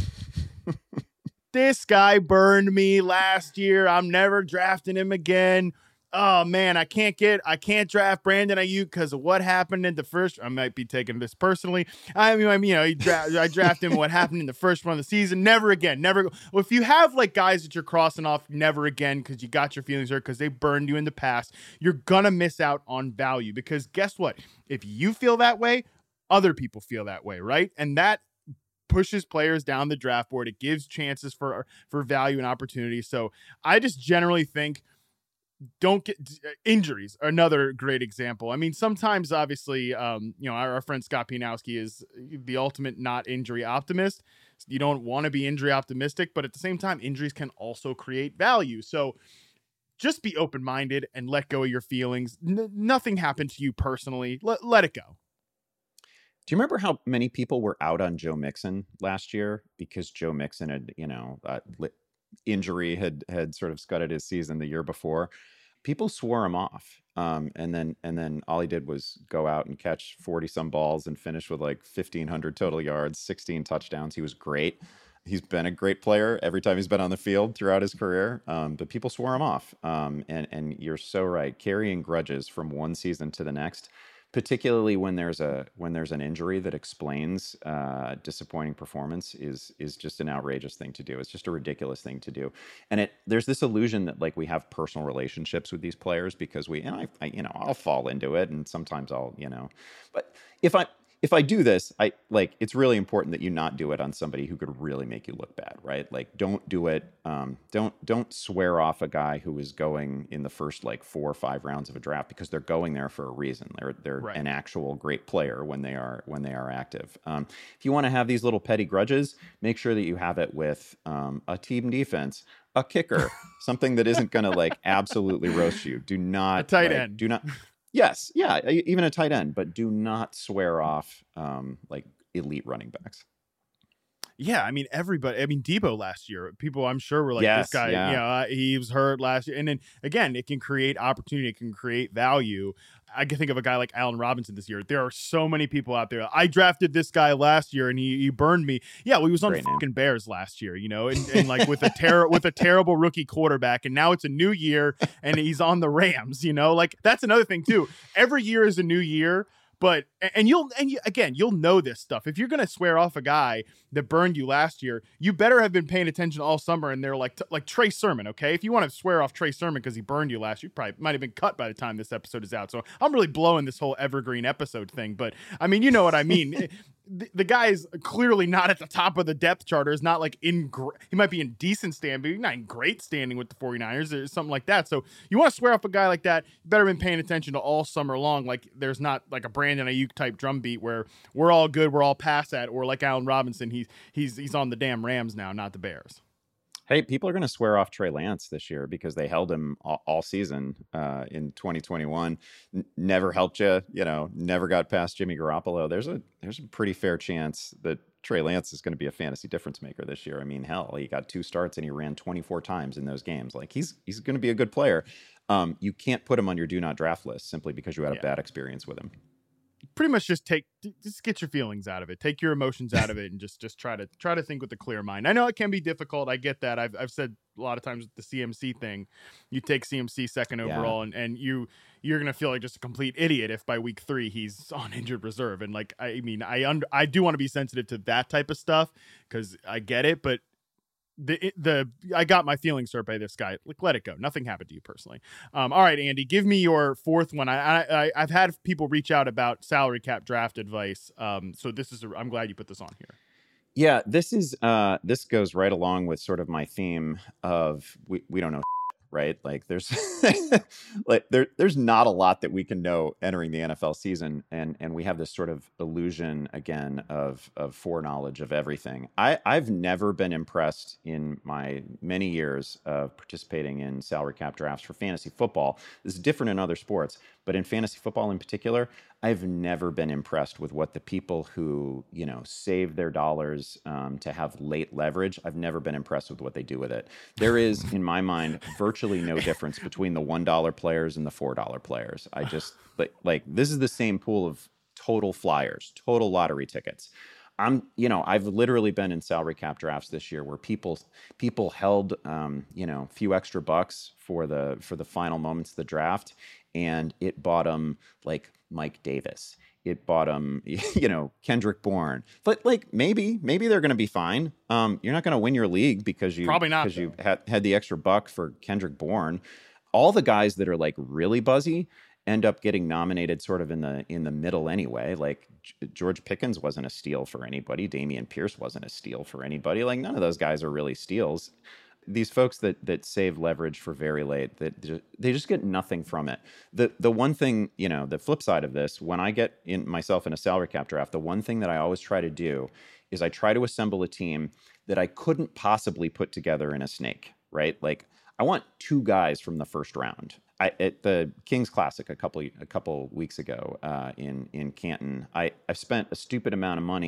this guy burned me last year. I'm never drafting him again. Oh man, I can't draft Brandon Ayuk because of what happened in the first. I might be taking this personally. I drafted him. What happened in the first run of the season? Never again. Never. Well, if you have like guys that you're crossing off, never again because you got your feelings hurt because they burned you in the past, you're gonna miss out on value. Because guess what? If you feel that way, other people feel that way, right? And that pushes players down the draft board. It gives chances for value and opportunity. So I just generally think, don't get injuries. Another great example. I mean, sometimes obviously, our friend Scott Pianowski is the ultimate not injury optimist. You don't want to be injury optimistic, but at the same time, injuries can also create value. So just be open-minded and let go of your feelings. Nothing happened to you personally. Let it go. Do you remember how many people were out on Joe Mixon last year because Joe Mixon had, injury had sort of scudded his season the year before? people swore him off. And then all he did was go out and catch 40 some balls and finish with like 1,500 total yards, 16 touchdowns. He was great. He's been a great player every time he's been on the field throughout his career. But people swore him off. And you're so right. Carrying grudges from one season to the next, particularly when there's an injury that explains disappointing performance, is just an outrageous thing to do. It's just a ridiculous thing to do. And there's this illusion that like we have personal relationships with these players because I'll fall into it, and sometimes I'll, but if I do this, it's really important that you not do it on somebody who could really make you look bad, right? Like, don't do it. Don't swear off a guy who is going in the first like 4 or 5 rounds of a draft because they're going there for a reason. They're right. An actual great player when they are active. If you want to have these little petty grudges, make sure that you have it with a team defense, a kicker, something that isn't going to like absolutely roast you. Do not a tight end. Do not. Yes, yeah, even a tight end, but do not swear off like elite running backs. Yeah, I mean, everybody. I mean, Debo last year, people I'm sure were like, yes, this guy, yeah. He was hurt last year. And then again, it can create opportunity, it can create value. I can think of a guy like Allen Robinson this year. There are so many people out there. I drafted this guy last year and he burned me. Yeah, well, he was on fucking Bears last year, and like with a terrible rookie quarterback. And now it's a new year and he's on the Rams, like that's another thing too. Every year is a new year. But you'll know this stuff. If you're gonna swear off a guy that burned you last year, you better have been paying attention all summer. And they're like Trey Sermon, okay? If you want to swear off Trey Sermon because he burned you last year, probably might have been cut by the time this episode is out. So I'm really blowing this whole evergreen episode thing. But I mean, you know what I mean. The guy is clearly not at the top of the depth chart. Is not like he might be in decent standing, but he's not in great standing with the 49ers or something like that. So you want to swear off a guy like that, you better been paying attention to all summer long. Like there's not like a Brandon Ayuk type drumbeat where we're all good, we're all past that, or like Allen Robinson, he's on the damn Rams now, not the Bears. Hey, people are going to swear off Trey Lance this year because they held him all season in 2021. Never helped you, never got past Jimmy Garoppolo. There's a pretty fair chance that Trey Lance is going to be a fantasy difference maker this year. I mean, hell, he got 2 starts and he ran 24 times in those games. Like he's going to be a good player. You can't put him on your do not draft list simply because you had a bad experience with him. Pretty much just get your feelings out of it, take your emotions out of it, and just try to think with a clear mind. I know it can be difficult. I get that. I've said a lot of times with the CMC thing, you take CMC second overall, and you're gonna feel like just a complete idiot if by week 3 he's on injured reserve. And like, I mean, I do want to be sensitive to that type of stuff because I get it, but I got my feelings hurt by this guy. Like, let it go. Nothing happened to you personally. All right, Andy, give me your 4th one. I've had people reach out about salary cap draft advice. So I'm glad you put this on here. Yeah, this goes right along with sort of my theme of we don't know, right? Like there's there's not a lot that we can know entering the NFL season, and we have this sort of illusion again of foreknowledge of everything. I've never been impressed in my many years of participating in salary cap drafts for fantasy football. This is different in other sports, but in fantasy football in particular, I've never been impressed with what the people who, save their dollars to have late leverage. I've never been impressed with what they do with it. There is, in my mind, virtually no difference between the $1 players and the $4 players. I just like this is the same pool of total flyers, total lottery tickets. I've literally been in salary cap drafts this year where people held, a few extra bucks for the final moments of the draft, and it bought them like Mike Davis. It bought them, Kendrick Bourne. But like maybe they're going to be fine. You're not going to win your league because you had the extra buck for Kendrick Bourne. All the guys that are like really buzzy end up getting nominated sort of in the middle anyway. Like George Pickens wasn't a steal for anybody. Dameon Pierce wasn't a steal for anybody. Like none of those guys are really steals. These folks that save leverage for very late, they just get nothing from it. The one thing, the flip side of this, when I get myself in a salary cap draft, the one thing that I always try to do is I try to assemble a team that I couldn't possibly put together in a snake, right? Like I want 2 guys from the first round. At the Kings Classic a couple weeks ago in Canton, I've spent a stupid amount of money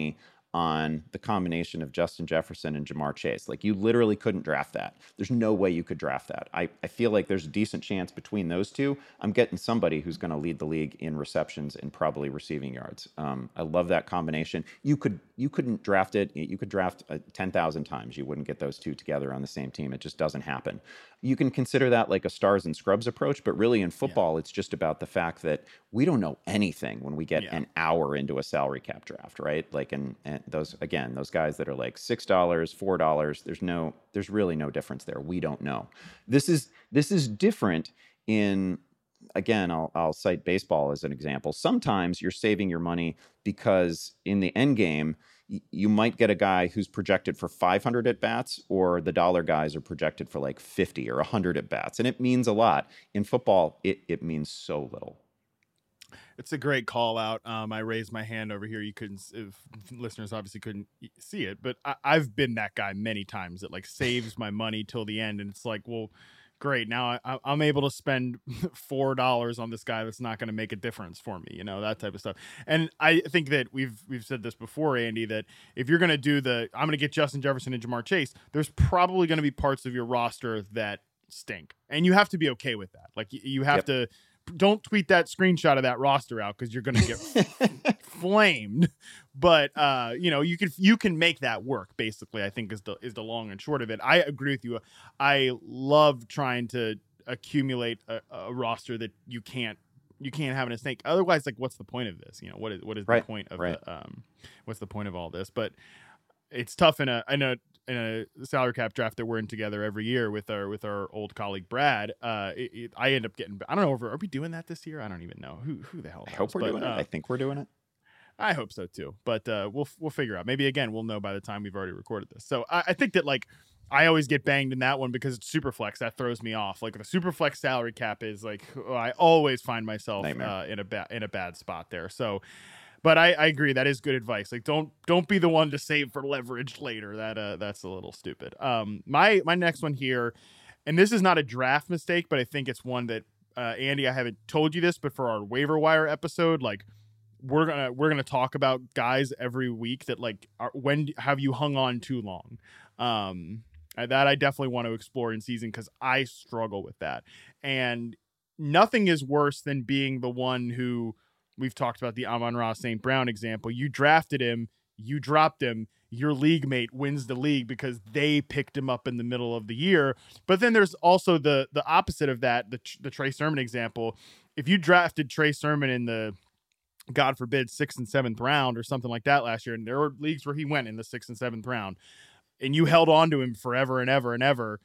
on the combination of Justin Jefferson and Jamar Chase. Like, you literally couldn't draft that. There's no way you could draft that. I feel like there's a decent chance between those two, I'm getting somebody who's going to lead the league in receptions and probably receiving yards. I love that combination. You couldn't draft it. You could draft 10,000 times. You wouldn't get those two together on the same team. It just doesn't happen. You can consider that like a stars and scrubs approach, but really in football, it's just about the fact that we don't know anything when we get an hour into a salary cap draft, right? Like, and those guys that are like $6, $4, there's really no difference there. We don't know. This is different in, again, I'll cite baseball as an example. Sometimes you're saving your money because in the end game, you might get a guy who's projected for 500 at bats, or the dollar guys are projected for like 50 or 100 at bats. And it means a lot. In football, it means so little. It's a great call out. I raised my hand over here. You couldn't, listeners obviously couldn't see it, but I've been that guy many times that like saves my money till the end. And it's like, well, great. Now I'm able to spend $4 on this guy that's not going to make a difference for me, that type of stuff. And I think that we've said this before, Andy, that if you're going to do I'm going to get Justin Jefferson and Jamar Chase, there's probably going to be parts of your roster that stink. And you have to be okay with that. Like, you have to. Don't tweet that screenshot of that roster out because you're going to get flamed. But you can make that work. Basically, I think is the long and short of it. I agree with you. I love trying to accumulate a roster that you can't have in a snake. Otherwise, like, what's the point of this? What is the point of what's the point of all this? But it's tough in a salary cap draft that we're in together every year with our old colleague Brad. I end up getting, I don't know, are we doing that this year? I don't even know who the hell. I hope we're doing it. I think we're doing it. I hope so too. But we'll figure out. Maybe again we'll know by the time we've already recorded this. So I think that, like, I always get banged in that one because it's Superflex. That throws me off. Like, the Superflex salary cap is like, I always find myself in a bad spot there. So. But I agree. That is good advice. Like, don't be the one to save for leverage later. That's a little stupid. My next one here, and this is not a draft mistake, but I think it's one that Andy, I haven't told you this, but for our waiver wire episode, like, we're gonna talk about guys every week that, like, when have you hung on too long? That I definitely want to explore in season because I struggle with that, and nothing is worse than being the one who. We've talked about the Amon-Ra St. Brown example. You drafted him, you dropped him, your league mate wins the league because they picked him up in the middle of the year. But then there's also the opposite of that, the Trey Sermon example. If you drafted Trey Sermon in the, God forbid, 6th and 7th round or something like that last year, and there were leagues where he went in the 6th and 7th round, and you held on to him forever and ever and ever,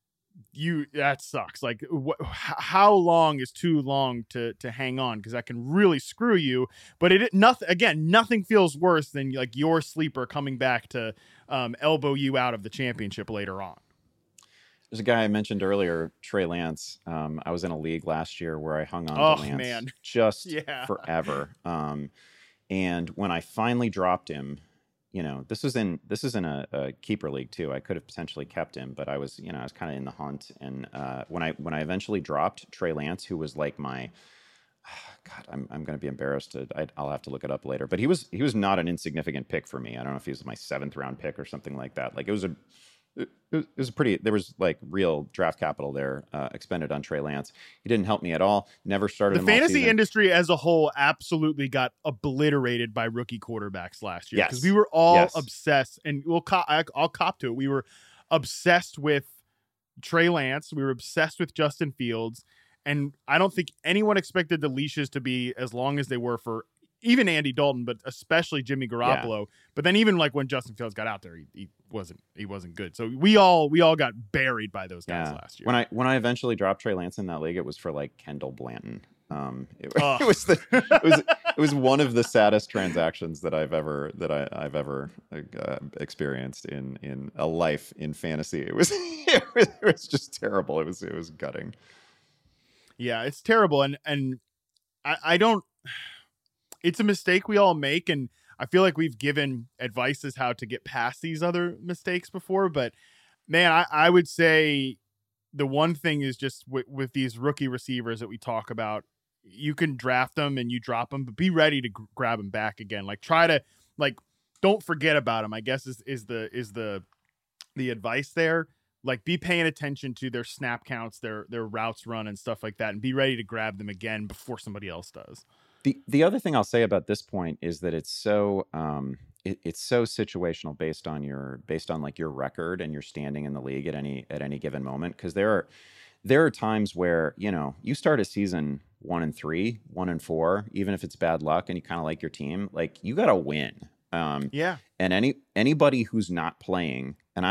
that sucks. Like, how long is too long to hang on? Because that can really screw you. But nothing feels worse than, like, your sleeper coming back to elbow you out of the championship later on. There's a guy I mentioned earlier, Trey Lance. I was in a league last year where I hung on to Lance just forever. And when I finally dropped him, this is in a keeper league too. I could have potentially kept him, but I was kind of in the hunt. And when I eventually dropped Trey Lance, who was like my, God, I'm going to be embarrassed. I'll have to look it up later. But he was not an insignificant pick for me. I don't know if he was my 7th round pick or something like that. Like, it was pretty. There was, like, real draft capital there expended on Trey Lance. He didn't help me at all. Never started. The fantasy industry as a whole absolutely got obliterated by rookie quarterbacks last year because we were all obsessed, and I'll cop to it. We were obsessed with Trey Lance. We were obsessed with Justin Fields, and I don't think anyone expected the leashes to be as long as they were for even Andy Dalton, but especially Jimmy Garoppolo. Yeah. But then even, like, when Justin Fields got out there, he wasn't good. So we all got buried by those guys last year. When I eventually dropped Trey Lance in that league, it was for, like, Kendall Blanton. It was one of the saddest transactions that I've ever experienced in a life in fantasy. It was just terrible. It was gutting. Yeah, it's terrible, and I don't. It's a mistake we all make, and I feel like we've given advice as how to get past these other mistakes before. But man, I would say the one thing is just with these rookie receivers that we talk about, you can draft them and you drop them, but be ready to grab them back again. Like, try to, like, don't forget about him, I guess is the advice there. Like, be paying attention to their snap counts, their routes run and stuff like that, and be ready to grab them again before somebody else does. The other thing I'll say about this point is that it's so it's so situational based on like your record and your standing in the league at any given moment. Because there are times where, you know, you start a season 1-3, 1-4, even if it's bad luck and you kind of like your team, like you got to win. Yeah. And anybody who's not playing, and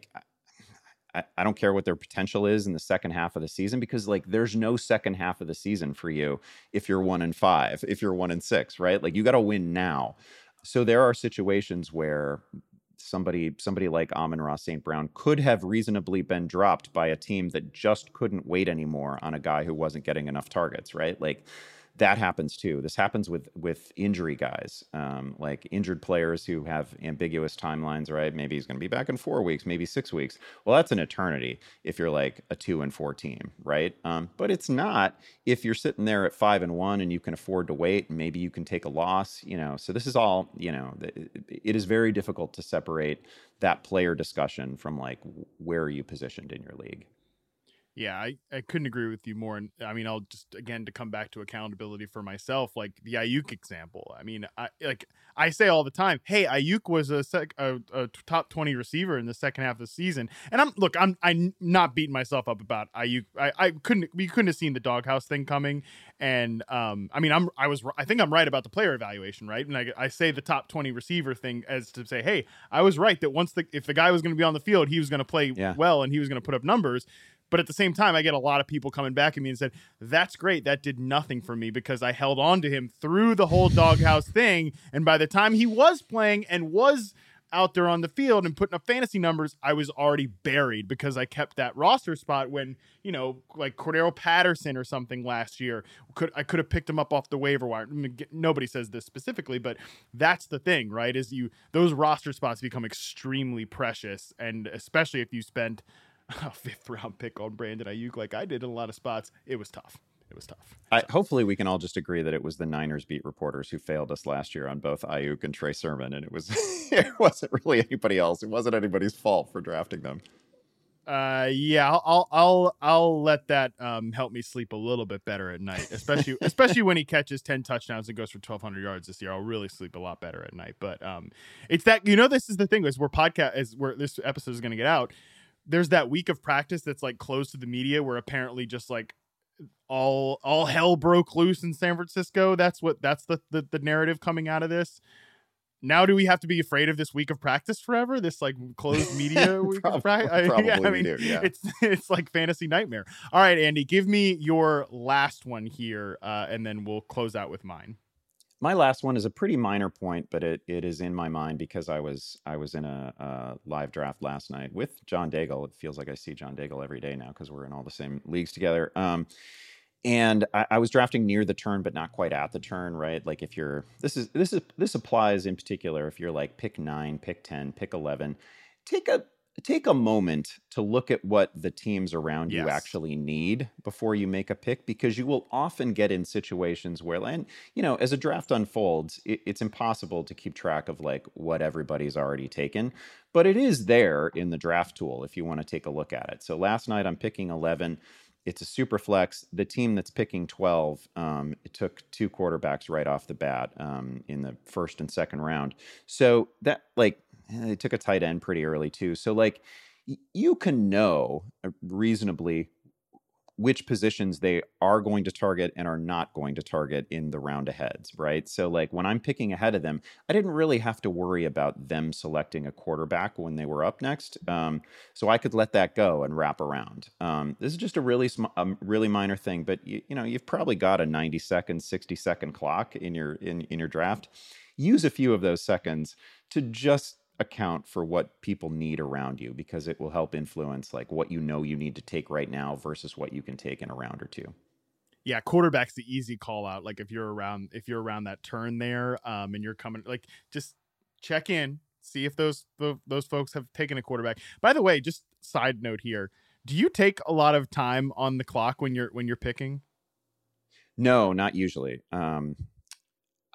I don't care what their potential is in the second half of the season, because like there's no second half of the season for you if you're 1-5, if you're 1-6, right? Like you got to win now. So there are situations where somebody like Amon-Ra St. Brown could have reasonably been dropped by a team that just couldn't wait anymore on a guy who wasn't getting enough targets, right? Like that happens too. This happens with injury guys, like injured players who have ambiguous timelines, right? Maybe he's going to be back in 4 weeks, maybe 6 weeks. Well, that's an eternity if you're like a 2-4 team, right? But it's not if you're sitting there at 5-1 and you can afford to wait, and maybe you can take a loss, you know. So this is all, you know, it is very difficult to separate that player discussion from like where are you positioned in your league. Yeah, I couldn't agree with you more. And I mean, I'll just, again, to come back to accountability for myself, like the Ayuk example. I mean, I say all the time, hey, Ayuk was a top 20 receiver in the second half of the season. And I'm not beating myself up about Ayuk. We couldn't have seen the doghouse thing coming. And I mean, I think I'm right about the player evaluation, right? And I say the top 20 receiver thing as to say, hey, I was right that if the guy was going to be on the field, he was going to play well and he was going to put up numbers. But at the same time, I get a lot of people coming back at me and said, that's great. That did nothing for me because I held on to him through the whole doghouse thing. And by the time he was playing and was out there on the field and putting up fantasy numbers, I was already buried because I kept that roster spot when, you know, like Cordero Patterson or something last year, I could have picked him up off the waiver wire. I mean, nobody says this specifically, but that's the thing, right? Is those roster spots become extremely precious. And especially if you spend a 5th round pick on Brandon Ayuk like I did in a lot of spots, it was tough. Hopefully we can all just agree that it was the Niners beat reporters who failed us last year on both Ayuk and Trey Sermon, and it wasn't really anybody else. It wasn't anybody's fault for drafting them. Yeah, I'll let that help me sleep a little bit better at night, especially when he catches 10 touchdowns and goes for 1,200 yards this year. I'll really sleep a lot better at night. But it's that, you know, this is the thing is where this episode is going to get out. There's that week of practice that's like closed to the media where apparently just like all hell broke loose in San Francisco. That's the narrative coming out of this. Now, do we have to be afraid of this week of practice forever? This like closed media week of practice? Probably do, yeah. It's like fantasy nightmare. All right, Andy, give me your last one here, and then we'll close out with mine. My last one is a pretty minor point, but it is in my mind because I was in a live draft last night with John Daigle. It feels like I see John Daigle every day now because we're in all the same leagues together. And I was drafting near the turn, but not quite at the turn, right? Like if you're this applies in particular if you're like pick 9, pick 10, pick 11, take a moment to look at what the teams around you actually need before you make a pick, because you will often get in situations where, and you know, as a draft unfolds, it's impossible to keep track of like what everybody's already taken, but it is there in the draft tool if you want to take a look at it. So last night I'm picking 11. It's a super flex. The team that's picking 12, it took 2 quarterbacks right off the bat in the first and second round. So that like, they took a tight end pretty early too. So like you can know reasonably which positions they are going to target and are not going to target in the round aheads, right? So like when I'm picking ahead of them, I didn't really have to worry about them selecting a quarterback when they were up next. So I could let that go and wrap around. This is just a really minor thing, but you know, you've probably got a 90-second, 60-second clock in your draft. Use a few of those seconds to just account for what people need around you, because it will help influence like what you know you need to take right now versus what you can take in a round or two. Yeah, quarterback's the easy call out. Like if you're around that turn there, and you're coming, like just check in, see if those folks have taken a quarterback. By the way, just side note here, do you take a lot of time on the clock when you're picking? No, not usually.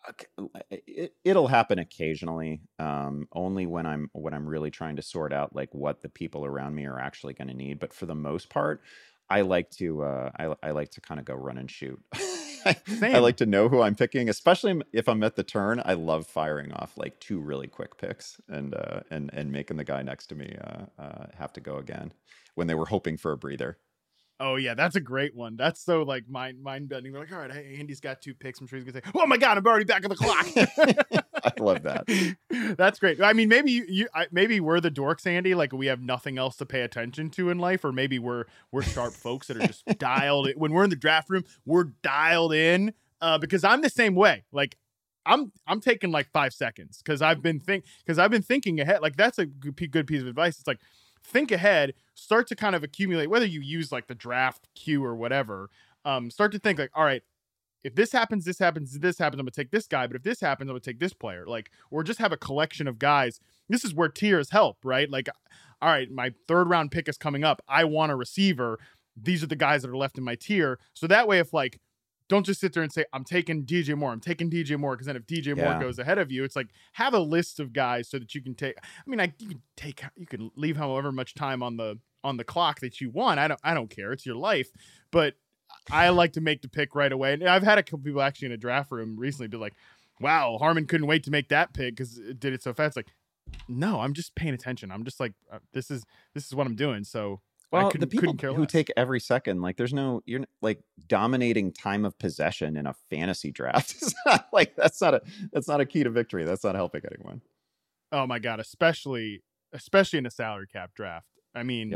It'll happen occasionally, only when I'm really trying to sort out like what the people around me are actually going to need. But for the most part, I like to I like to kind of go run and shoot. I like to know who I'm picking, especially if I'm at the turn. I love firing off like 2 really quick picks and making the guy next to me have to go again when they were hoping for a breather. Oh yeah, that's a great one. That's so like mind bending. We're like, all right, hey, Andy's got 2 picks. I'm sure he's gonna say, "Oh my god, I'm already back on the clock." I love that. That's great. I mean, maybe maybe we're the dorks, Andy. Like we have nothing else to pay attention to in life, or maybe we're sharp folks that are just dialed in. When we're in the draft room, we're dialed in. Because I'm the same way. Like I'm taking like 5 seconds because I've been thinking ahead. Like that's a good piece of advice. It's like, think ahead, start to kind of accumulate, whether you use like the draft queue or whatever. Start to think like, all right, if this happens, I'm gonna take this guy. But if this happens, I'm gonna take this player. Like, or just have a collection of guys. This is where tiers help, right? Like, all right, my 3rd round pick is coming up. I want a receiver. These are the guys that are left in my tier. So that way, if like, don't just sit there and say, I'm taking DJ Moore. Because then if DJ Moore goes ahead of you, it's like, have a list of guys so that you can take. I mean, you can leave however much time on the clock that you want. I don't care. It's your life. But I like to make the pick right away. And I've had a couple people actually in a draft room recently be like, wow, Harmon couldn't wait to make that pick because it did it so fast. Like, no, I'm just paying attention. I'm just like, this is what I'm doing. So. Well, the people who take every second, like you're like dominating time of possession in a fantasy draft. It's not like that's not a key to victory. That's not helping anyone. Oh my God, especially in a salary cap draft. I mean,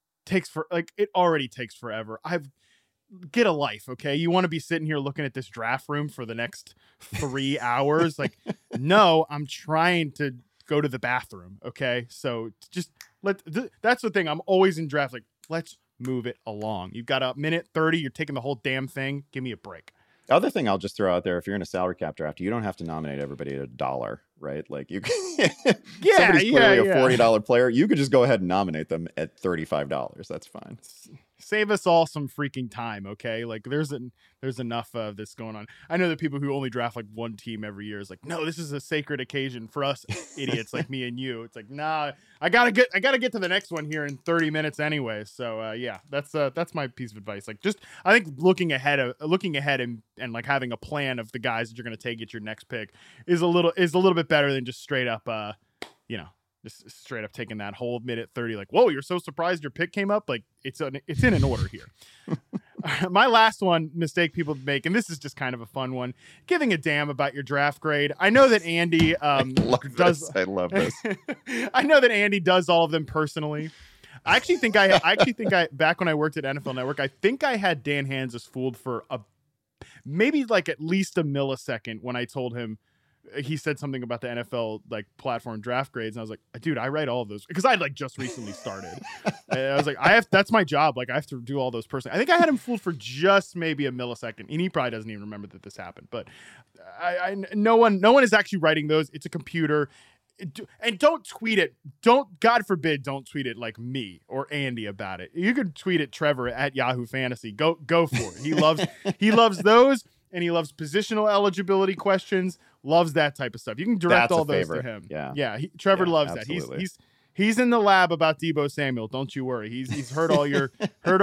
it already takes forever. Get a life, okay? You want to be sitting here looking at this draft room for the next 3 hours? Like, no, I'm trying to go to the bathroom, okay? So just that's the thing. I'm always in draft. Like, let's move it along. You've got a minute 30. You're taking the whole damn thing. Give me a break. The other thing I'll just throw out there, if you're in a salary cap draft, you don't have to nominate everybody at $1, right? Like you can, somebody's clearly a $40 player. You could just go ahead and nominate them at $35. That's fine. Save us all some freaking time, okay? Like there's enough of this going on. I know that people who only draft like one team every year is like, no, this is a sacred occasion for us idiots like me and you. It's like, nah, I gotta get to the next one here in 30 minutes anyway. So that's my piece of advice. Like just I think looking ahead and like having a plan of the guys that you're gonna take at your next pick is a little bit better than just straight up just straight up taking that whole minute 30, like, whoa, you're so surprised your pick came up. Like it's in an order here. My last one mistake people make, and this is just kind of a fun one, giving a damn about your draft grade. I know that Andy I love this. I know that Andy does all of them personally. I actually think I back when I worked at NFL Network, I think I had Dan Hanzus fooled for maybe like at least a millisecond when I told him. He said something about the NFL like platform draft grades, and I was like, dude, I write all of those because I'd like just recently started. I was like, that's my job. Like I have to do all those personally. I think I had him fooled for just maybe a millisecond, and he probably doesn't even remember that this happened. But no one is actually writing those. It's a computer. And don't tweet it. God forbid, don't tweet it like me or Andy about it. You could tweet at Trevor at Yahoo Fantasy. Go for it. He loves those, and he loves positional eligibility questions. Loves that type of stuff. You can direct all those to him. Yeah. Trevor loves absolutely. That. He's in the lab about Deebo Samuel. Don't you worry. He's heard all your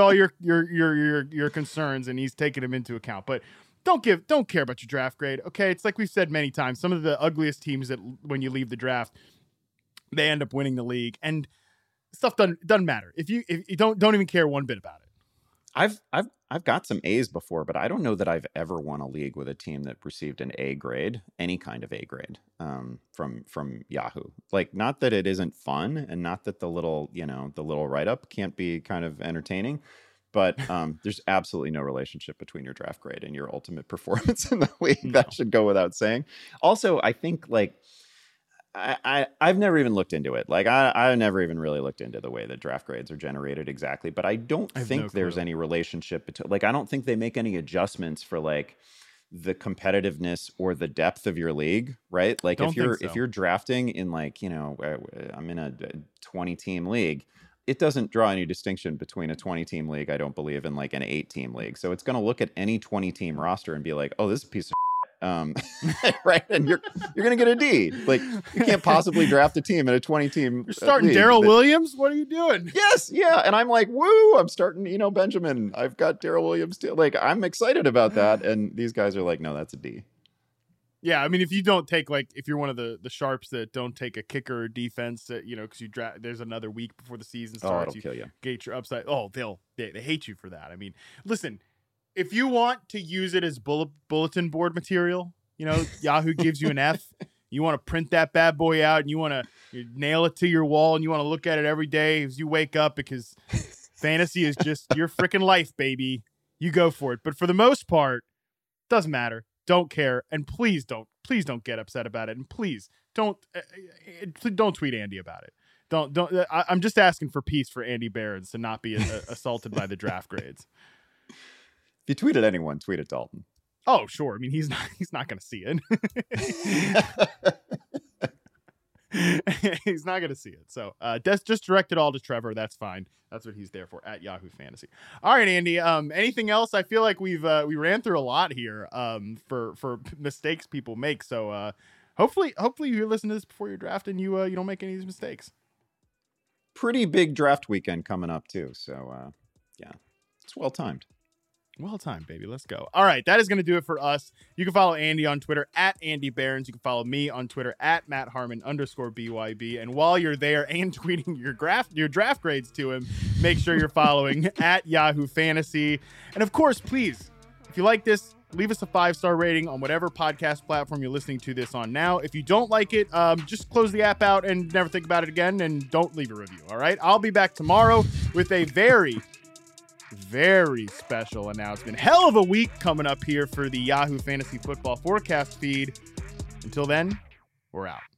concerns, and he's taken them into account. But don't care about your draft grade. Okay, it's like we've said many times. Some of the ugliest teams that when you leave the draft, they end up winning the league, and stuff doesn't matter if you don't even care one bit about it. I've got some A's before, but I don't know that I've ever won a league with a team that received an A grade, any kind of A grade, from Yahoo. Like, not that it isn't fun, and not that the little write up can't be kind of entertaining, but there's absolutely no relationship between your draft grade and your ultimate performance in the league. No. That should go without saying. Also, I think like. I've never even looked into it. Like I've never even really looked into the way that draft grades are generated exactly, but I don't think there's any relationship between, like, I don't think they make any adjustments for like the competitiveness or the depth of your league, right? Like if you're drafting in like, I'm in a 20 team league, it doesn't draw any distinction between a 20 team league, I don't believe, in like an 8 team league. So it's going to look at any 20 team roster and be like, oh, this is a piece of shit. right? And you're going to get a D. Like, you can't possibly draft a team in a 20-team. You're starting Daryl Williams? What are you doing? Yes, yeah. And I'm like, woo, I'm starting Eno Benjamin. I've got Daryl Williams too. Like, I'm excited about that. And these guys are like, no, that's a D. Yeah, I mean, if you don't take, like, if you're one of the sharps that don't take a kicker or defense, that, you know, because you draft, there's another week before the season starts. It'll kill you. Gauge your upside. Oh, they hate you for that. I mean, listen, if you want to use it as bulletin board material, you know, Yahoo gives you an F. You want to print that bad boy out and you want to nail it to your wall and you want to look at it every day as you wake up, because fantasy is just your freaking life, baby. You go for it. But for the most part, doesn't matter. Don't care, and please don't get upset about it, and please don't tweet Andy about it. Don't. I'm just asking for peace for Andy Behrens to not be assaulted by the draft grades. If you tweet at anyone, tweet at Dalton. Oh, sure. I mean, he's not going to see it. He's not going to see it. So just direct it all to Trevor. That's fine. That's what he's there for, at Yahoo Fantasy. All right, Andy. Anything else? I feel like we ran through a lot here for mistakes people make. So hopefully you listen to this before your draft and you don't make any of these mistakes. Pretty big draft weekend coming up too. So yeah, it's well timed. Well timed, baby. Let's go. All right. That is going to do it for us. You can follow Andy on Twitter at Andy Behrens. You can follow me on Twitter at @MattHarmon_BYB. And while you're there and tweeting your draft grades to him, make sure you're following at Yahoo Fantasy. And of course, please, if you like this, leave us a 5-star rating on whatever podcast platform you're listening to this on now. If you don't like it, just close the app out and never think about it again, and don't leave a review. All right. I'll be back tomorrow with a very special announcement. Hell of a week coming up here for the Yahoo Fantasy Football Forecast feed. Until then, we're out.